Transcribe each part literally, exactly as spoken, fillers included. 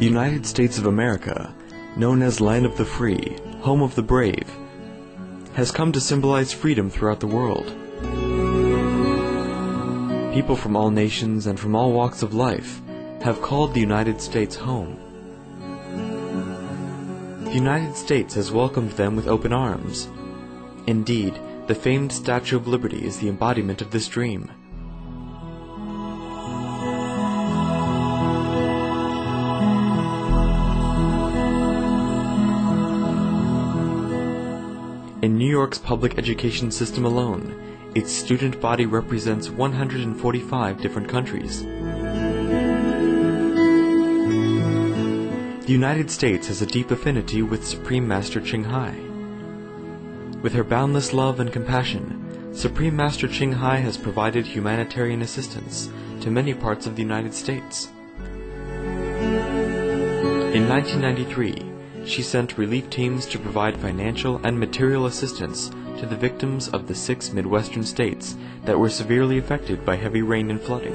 The United States of America, known as Land of the Free, Home of the Brave, has come to symbolize freedom throughout the world. People from all nations and from all walks of life have called the United States home. The United States has welcomed them with open arms. Indeed, the famed Statue of Liberty is the embodiment of this dream. In New York's public education system alone, its student body represents one hundred forty-five different countries. The United States has a deep affinity with Supreme Master Ching Hai. With her boundless love and compassion, Supreme Master Ching Hai has provided humanitarian assistance to many parts of the United States. In nineteen ninety-three, she sent relief teams to provide financial and material assistance to the victims of the six Midwestern states that were severely affected by heavy rain and flooding.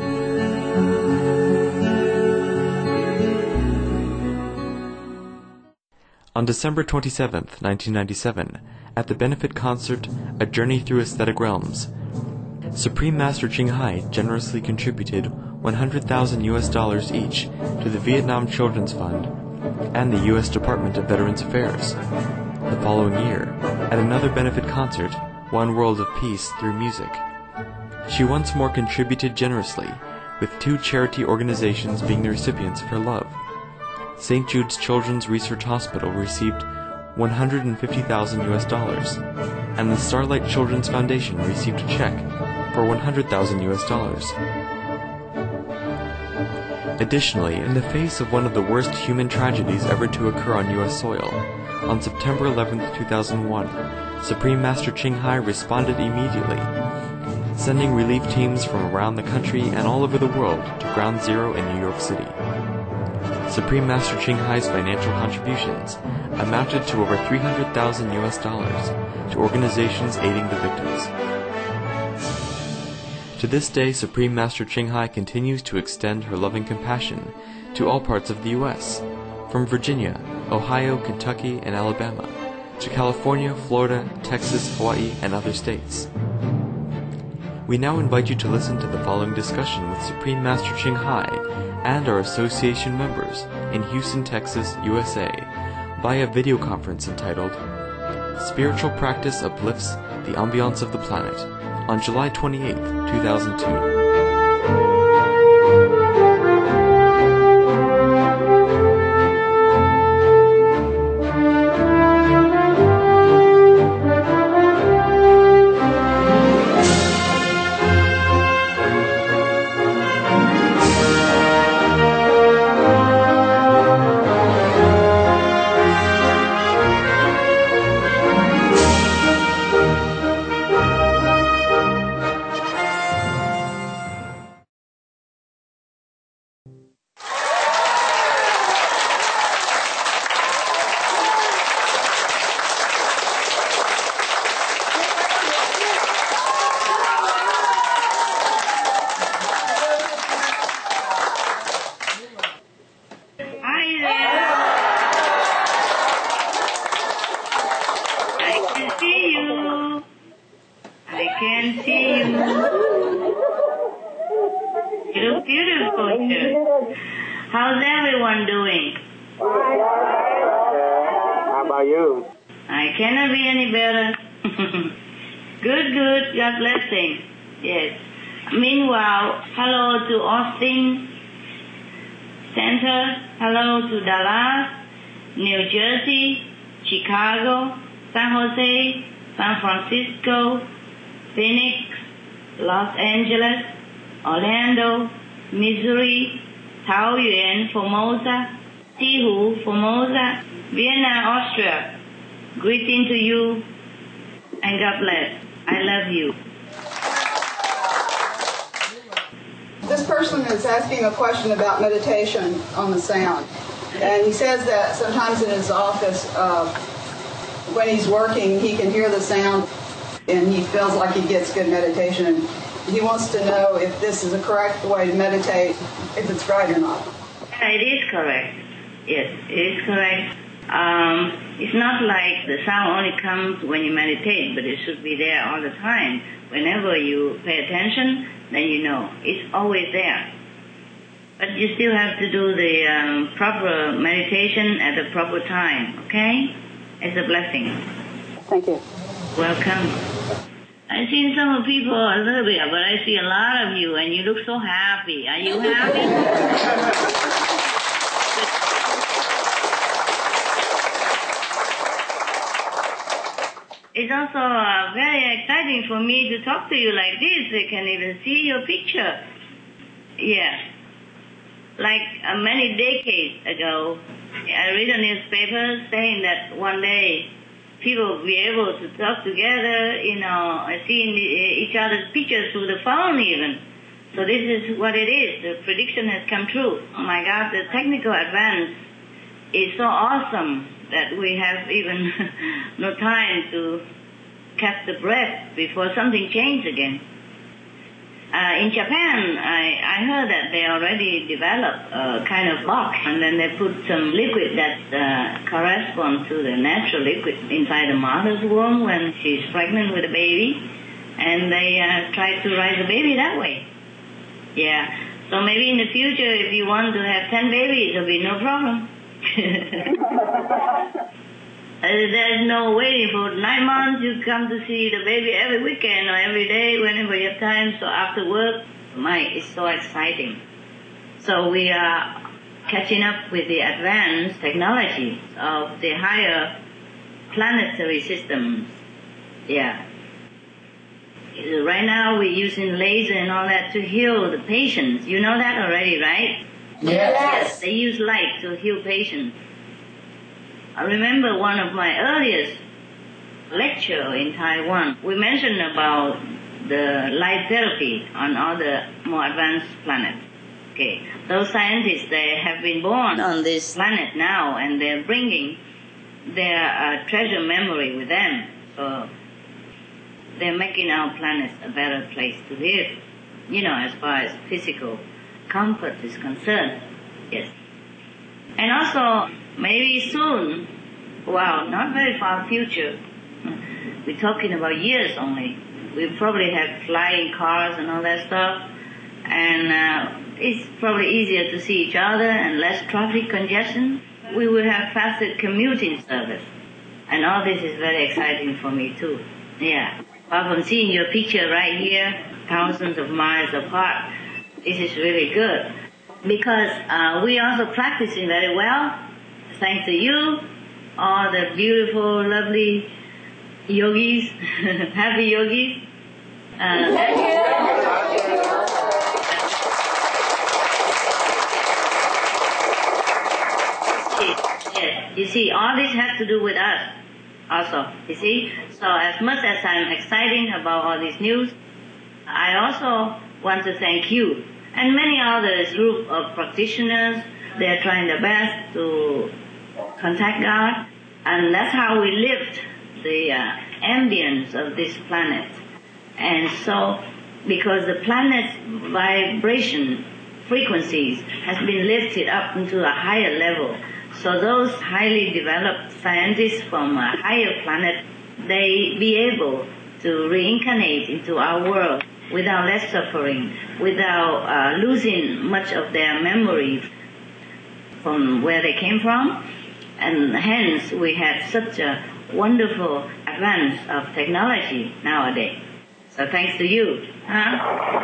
On December twenty-seventh, nineteen ninety-seven, at the benefit concert A Journey Through Aesthetic Realms, Supreme Master Ching Hai generously contributed one hundred thousand U S dollars each to the Vietnam Children's Fund and the U S Department of Veterans Affairs. The following year, at another benefit concert, One World of Peace Through Music, she once more contributed generously, with two charity organizations being the recipients of her love. Saint Jude's Children's Research Hospital received one hundred fifty thousand U S dollars, and the Starlight Children's Foundation received a check for one hundred thousand U S dollars. Additionally, in the face of one of the worst human tragedies ever to occur on U S soil, on September eleventh, two thousand one, Supreme Master Ching Hai responded immediately, sending relief teams from around the country and all over the world to Ground Zero in New York City. Supreme Master Ching Hai's financial contributions amounted to over three hundred thousand U S dollars to organizations aiding the victims. To this day, Supreme Master Ching Hai continues to extend her loving compassion to all parts of the U S, from Virginia, Ohio, Kentucky, and Alabama, to California, Florida, Texas, Hawaii, and other states. We now invite you to listen to the following discussion with Supreme Master Ching Hai and our association members in Houston, Texas, U S A, via video conference entitled Spiritual Practice Uplifts the Ambiance of the Planet, on July twenty-eighth, two thousand two. How's everyone doing? How about you? I cannot be any better. Good, good. God blessing. Yes. Meanwhile, hello to Austin Center. Hello to Dallas, New Jersey, Chicago, San Jose, San Francisco, Phoenix, Los Angeles, Orlando, Missouri, Taoyuan, Formosa, Tihu, Formosa, Vienna, Austria. Greeting to you, and God bless. I love you. This person is asking a question about meditation on the sound. And he says that sometimes in his office, uh, when he's working, he can hear the sound and he feels like he gets good meditation. And he wants to know if this is a correct way to meditate, if it's right or not. It is correct. Yes, it is correct. Um, it's not like the sound only comes when you meditate, but it should be there all the time. Whenever you pay attention, then you know. It's always there. But you still have to do the um, proper meditation at the proper time, okay? It's a blessing. Thank you. Welcome. I've seen some of people a little bit, but I see a lot of you, and you look so happy. Are you happy? It's also uh, very exciting for me to talk to you like this. I can even see your picture. Yeah. Like uh, many decades ago, I read a newspaper saying that one day people will be able to talk together, you know, seeing each other's pictures through the phone even. So this is what it is. The prediction has come true. Oh my God, the technical advance is so awesome that we have even no time to catch the breath before something changes again. Uh, in Japan, I, I heard that they already developed a kind of box, and then they put some liquid that uh, corresponds to the natural liquid inside the mother's womb when she's pregnant with a baby, and they uh, try to raise the baby that way. Yeah, so maybe in the future, if you want to have ten babies, there'll be no problem. Uh, there's no waiting for nine months. You come to see the baby every weekend or every day, whenever you have time. So after work, my, it's so exciting. So we are catching up with the advanced technology of the higher planetary systems. Yeah. Right now we're using laser and all that to heal the patients. You know that already, right? Yes. Yes. They use light to heal patients. I remember one of my earliest lecture in Taiwan, we mentioned about the light therapy on all the more advanced planets. Okay, those scientists, they have been born on this planet now, and they're bringing their uh, treasure memory with them. So they're making our planet a better place to live, you know, as far as physical comfort is concerned. Yes. And also, maybe soon, wow, not very far future, we're talking about years only, we'll probably have flying cars and all that stuff, and uh, it's probably easier to see each other and less traffic congestion. We will have faster commuting service, and all this is very exciting for me too. Yeah, apart from seeing your picture right here, thousands of miles apart, this is really good. Because uh, we also practicing very well, thanks to you, all the beautiful, lovely yogis, happy yogis. Uh, thank you. Yes, you see, all this has to do with us also, you see. So as much as I'm excited about all this news, I also want to thank you. And many others, group of practitioners, they're trying their best to contact God. And that's how we lift the uh, ambience of this planet. And so, because the planet's vibration frequencies has been lifted up into a higher level, so those highly developed scientists from a higher planet, they be able to reincarnate into our world without less suffering, without uh, losing much of their memories from where they came from. And hence, we have such a wonderful advance of technology nowadays. So thanks to you. Huh?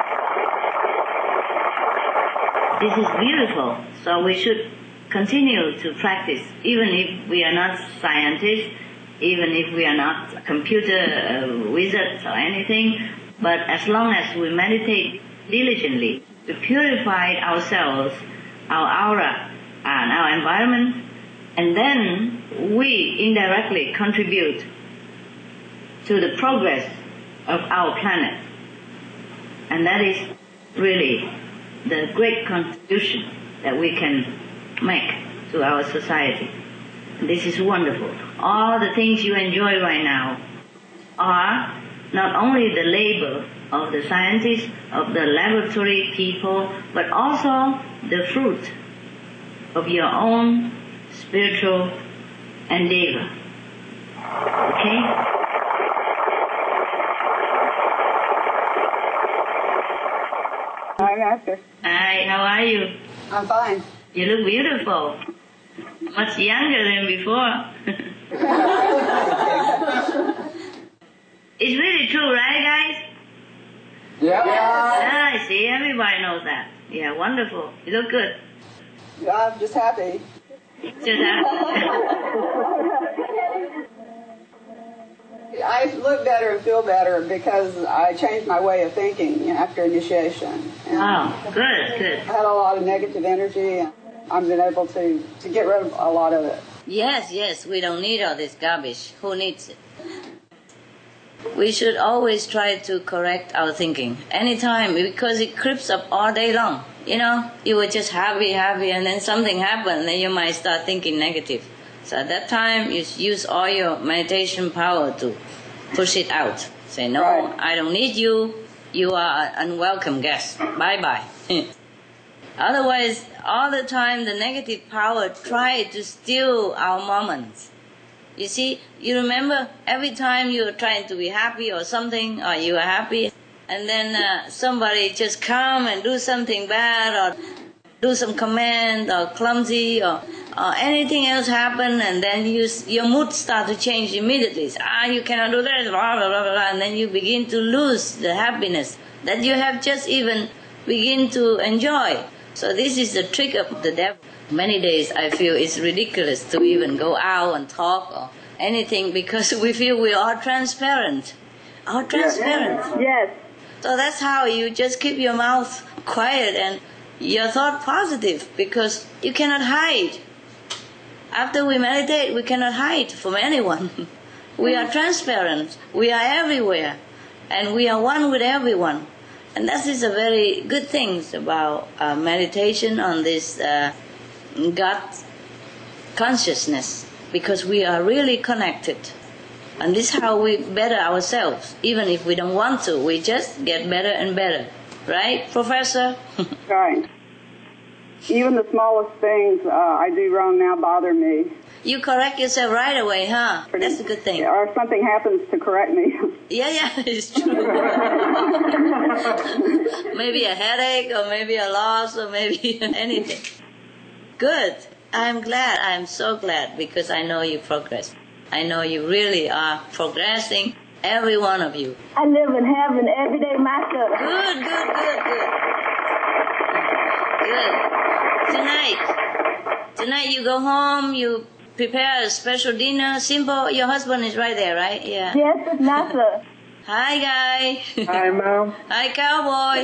This is beautiful. So we should continue to practice, even if we are not scientists, even if we are not computer uh, wizards or anything. But as long as we meditate diligently, we purify ourselves, our aura, and our environment, and then we indirectly contribute to the progress of our planet. And that is really the great contribution that we can make to our society. And this is wonderful. All the things you enjoy right now are not only the labor of the scientists, of the laboratory people, but also the fruit of your own spiritual endeavor. Okay? Hi, Master. Hi, how are you? I'm fine. You look beautiful. Much younger than before. It's really true, right, guys? Yeah. Ah, I see. Everybody knows that. Yeah, wonderful. You look good. I'm just happy. Just that. I look better and feel better because I changed my way of thinking after initiation. And Wow, good, good. I had a lot of negative energy, and I've been able to, to get rid of a lot of it. Yes, yes, we don't need all this garbage. Who needs it? We should always try to correct our thinking anytime, because it creeps up all day long. You know, you were just happy, happy, and then something happened, and you might start thinking negative. So at that time, you use all your meditation power to push it out. Say, no, Right. I don't need you. You are an unwelcome guest. Bye-bye. Otherwise, all the time, the negative power try to steal our moments. You see, you remember every time you were trying to be happy or something, or you were happy, and then uh, somebody just come and do something bad, or do some comment, or clumsy, or, or anything else happen, and then you, your mood start to change immediately. So, ah, you cannot do that, blah, blah, blah, blah, and then you begin to lose the happiness that you have just even begin to enjoy. So this is the trick of the devil. Many days I feel it's ridiculous to even go out and talk or anything because we feel we are transparent. Are transparent. Yes. So that's how you just keep your mouth quiet and your thought positive, because you cannot hide. After we meditate, we cannot hide from anyone. We are transparent. We are everywhere. And we are one with everyone. And that is a very good thing about uh, meditation on this uh, God consciousness, because we are really connected. And this is how we better ourselves. Even if we don't want to, we just get better and better. Right, Professor? Right. Even the smallest things uh, I do wrong now bother me. You correct yourself right away, huh? That's a good thing. Or if something happens to correct me. Yeah, yeah, it's true. Maybe a headache, or maybe a loss, or maybe anything. Good. I'm glad. I'm so glad, because I know you progress. I know you really are progressing, every one of you. I live in heaven every day myself. Good, good, good, good. Good. Tonight, tonight you go home, you prepare a special dinner, simple. Your husband is right there, right? Yeah. Yes, master. Hi, guy. Hi, Mom. Hi, cowboy.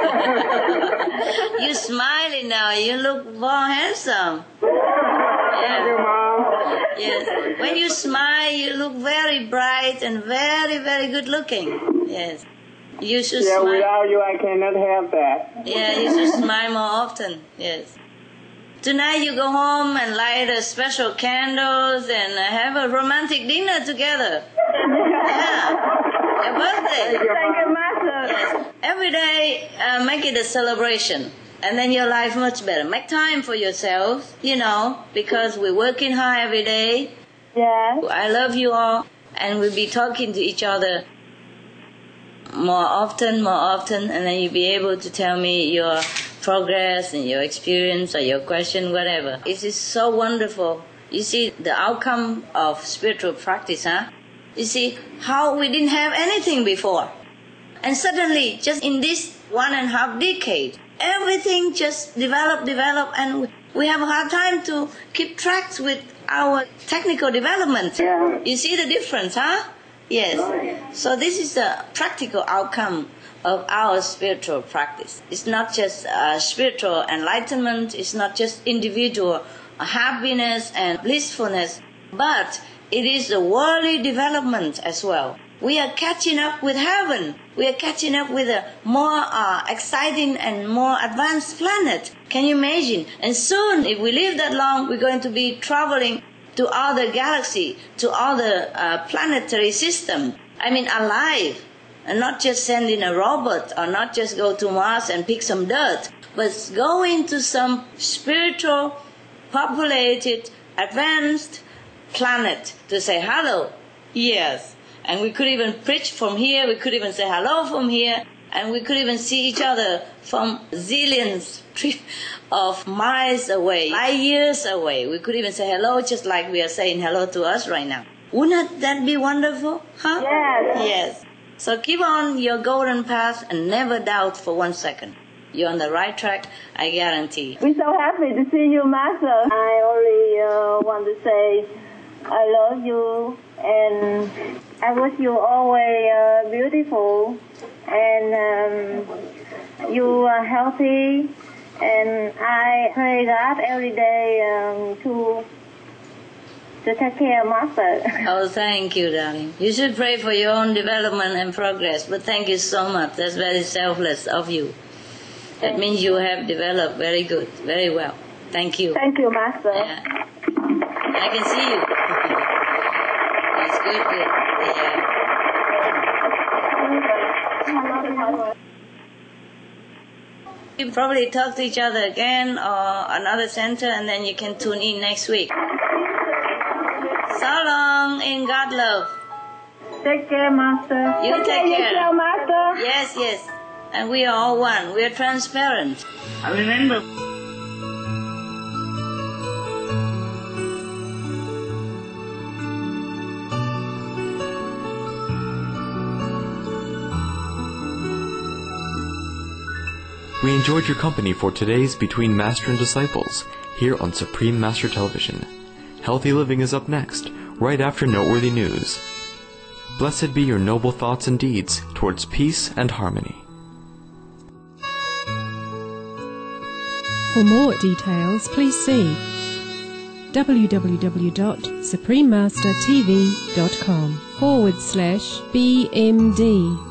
You smiling now. You look more handsome. Thank you, Mom. Yes. When you smile, you look very bright and very, very good looking. Yes. You should Yeah, smile. without you, I cannot have that. Yeah, you should smile more often. Yes. Tonight you go home and light a special candles and have a romantic dinner together. Yeah. Your birthday. Thank you, Thank you, Mom. master. Yes. Every day, uh, make it a celebration. And then your life much better. Make time for yourself, you know, because we're working hard every day. Yes. I love you all. And we'll be talking to each other more often, more often. And then you'll be able to tell me your progress and your experience or your question, whatever. It is so wonderful. You see, the outcome of spiritual practice, huh? You see, how we didn't have anything before. And suddenly, just in this one and a half decade, everything just developed, developed, and we have a hard time to keep track with our technical development. Yeah. You see the difference, huh? Yes. So this is the practical outcome of our spiritual practice. It's not just uh, spiritual enlightenment, it's not just individual happiness and blissfulness, but it is the worldly development as well. We are catching up with heaven. We are catching up with a more uh, exciting and more advanced planet. Can you imagine? And soon, if we live that long, we're going to be traveling to other galaxy, to other uh, planetary system. I mean, alive. And not just send in a robot, or not just go to Mars and pick some dirt, but go into some spiritual populated, advanced planet to say hello. Yes. And we could even preach from here, we could even say hello from here, and we could even see each other from zillions of miles away, light years away. We could even say hello just like we are saying hello to us right now. Wouldn't that be wonderful? Huh? Yes. Yes. So keep on your golden path and never doubt for one second. You're on the right track, I guarantee. We're so happy to see you, Master. I only uh, want to say I love you, and I wish you always uh, beautiful, and um, you are healthy, and I pray God every day um, to to take care of Master. Oh, thank you, darling. You should pray for your own development and progress, but thank you so much. That's very selfless of you. That means you have developed very good, very well. Thank you. Thank you, Master. Yeah. I can see you. That's good, good. Yeah. We'll probably talk to each other again or another center, and then you can tune in next week. So long, in God love. Take care, Master. You take care. yourself, Master. Yes, yes. And we are all one. We are transparent. I remember. We enjoyed your company for today's Between Master and Disciples, here on Supreme Master Television. Healthy Living is up next, right after noteworthy news. Blessed be your noble thoughts and deeds towards peace and harmony. For more details, please see w w w dot supreme master t v dot com forward slash B M D.